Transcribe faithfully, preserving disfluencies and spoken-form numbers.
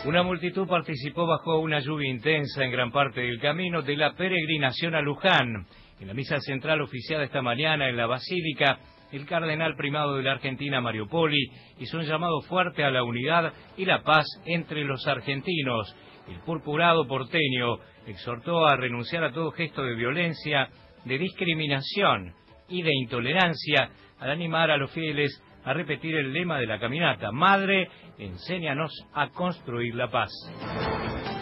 Una multitud participó bajo una lluvia intensa en gran parte del camino de la peregrinación a Luján. En la misa central oficiada esta mañana en la Basílica, el cardenal primado de la Argentina, Mario Poli, hizo un llamado fuerte a la unidad y la paz entre los argentinos. El purpurado porteño exhortó a renunciar a todo gesto de violencia, de discriminación y de intolerancia, al animar a los fieles a repetir el lema de la caminata: Madre, enséñanos a construir la paz.